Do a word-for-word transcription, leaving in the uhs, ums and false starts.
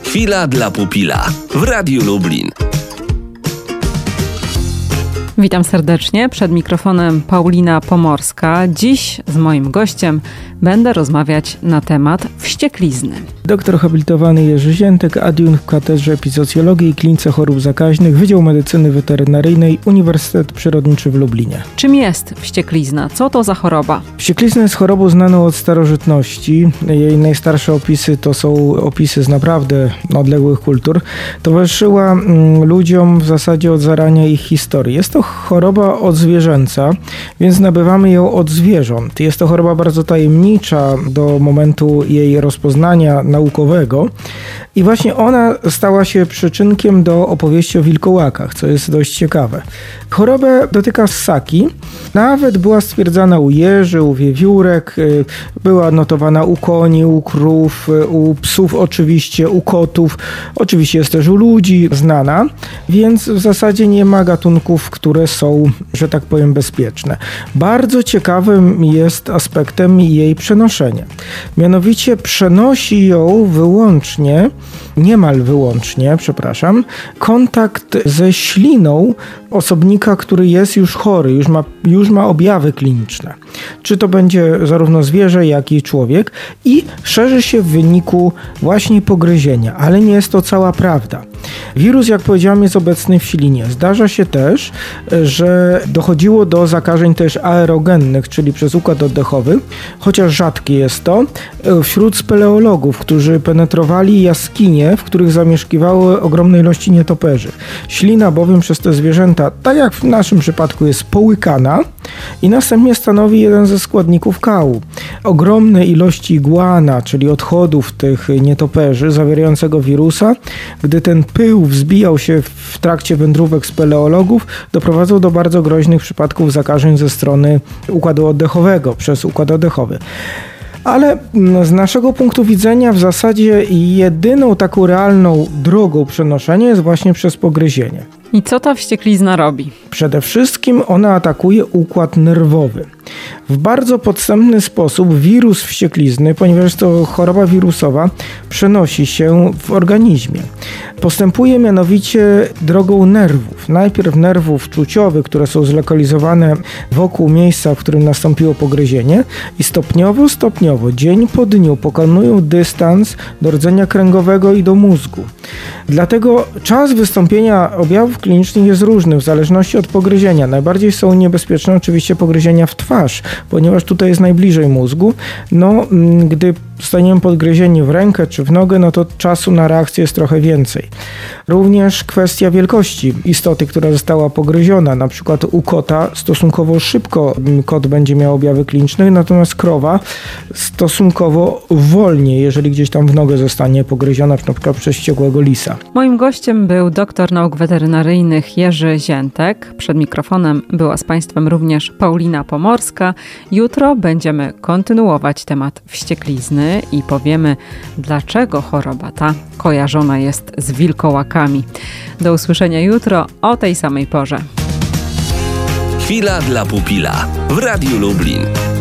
Chwila dla pupila w Radiu Lublin. Witam serdecznie, przed mikrofonem Paulina Pomorska. Dziś z moim gościem będę rozmawiać na temat wścieklizny. Doktor habilitowany Jerzy Ziętek, adiunkt w Katedrze Epizocjologii i Klinice Chorób Zakaźnych, Wydział Medycyny Weterynaryjnej, Uniwersytet Przyrodniczy w Lublinie. Czym jest wścieklizna? Co to za choroba? Wścieklizna jest chorobą znaną od starożytności. Jej najstarsze opisy to są opisy z naprawdę odległych kultur. Towarzyszyła mm, ludziom w zasadzie od zarania ich historii. Jest to choroba odzwierzęca, więc nabywamy ją od zwierząt. Jest to choroba bardzo tajemnicza do momentu jej rozpoznania naukowego i właśnie ona stała się przyczynkiem do opowieści o wilkołakach, co jest dość ciekawe. Chorobę dotyka ssaki, nawet była stwierdzana u jeży, u wiewiórek, była notowana u koni, u krów, u psów oczywiście, u kotów, oczywiście jest też u ludzi znana, więc w zasadzie nie ma gatunków, które są, że tak powiem, bezpieczne. Bardzo ciekawym jest aspektem jej przenoszenia. Mianowicie przenosi ją wyłącznie, niemal wyłącznie, przepraszam, kontakt ze śliną osobnika, który jest już chory, już ma, już ma objawy kliniczne. Czy to będzie zarówno zwierzę, jak i człowiek i szerzy się w wyniku właśnie pogryzienia, ale nie jest to cała prawda. Wirus, jak powiedziałem, jest obecny w ślinie. Zdarza się też, że dochodziło do zakażeń też aerogennych, czyli przez układ oddechowy, chociaż rzadkie jest to, wśród speleologów, którzy penetrowali jaskinie, w których zamieszkiwały ogromne ilości nietoperzy. Ślina bowiem przez te zwierzęta, tak jak w naszym przypadku, jest połykana i następnie stanowi jeden ze składników kału. Ogromne ilości igłana, czyli odchodów tych nietoperzy zawierającego wirusa, gdy ten pył wzbijał się w trakcie wędrówek speleologów, doprowadzał do bardzo groźnych przypadków zakażeń ze strony układu oddechowego, przez układ oddechowy. Ale z naszego punktu widzenia w zasadzie jedyną taką realną drogą przenoszenia jest właśnie przez pogryzienie. I co ta wścieklizna robi? Przede wszystkim ona atakuje układ nerwowy. W bardzo podstępny sposób wirus wścieklizny, ponieważ jest to choroba wirusowa, przenosi się w organizmie. Postępuje mianowicie drogą nerwów. Najpierw nerwów czuciowych, które są zlokalizowane wokół miejsca, w którym nastąpiło pogryzienie i stopniowo, stopniowo, dzień po dniu pokonują dystans do rdzenia kręgowego i do mózgu. Dlatego czas wystąpienia objawów klinicznych jest różny w zależności od pogryzienia. Najbardziej są niebezpieczne oczywiście pogryzienia w twarz, ponieważ tutaj jest najbliżej mózgu. No, gdy zostaniemy podgryzieni w rękę czy w nogę, no to czasu na reakcję jest trochę więcej. Również kwestia wielkości istoty, która została pogryziona. Na przykład u kota stosunkowo szybko kot będzie miał objawy kliniczne, natomiast krowa stosunkowo wolniej, jeżeli gdzieś tam w nogę zostanie pogryziona, na przykład przez wściekłego lisa. Moim gościem był doktor nauk weterynaryjnych Jerzy Ziętek. Przed mikrofonem była z Państwem również Paulina Pomorska. Jutro będziemy kontynuować temat wścieklizny i powiemy, dlaczego choroba ta kojarzona jest z wilkołakami. Do usłyszenia jutro o tej samej porze. Chwila dla pupila w Radiu Lublin.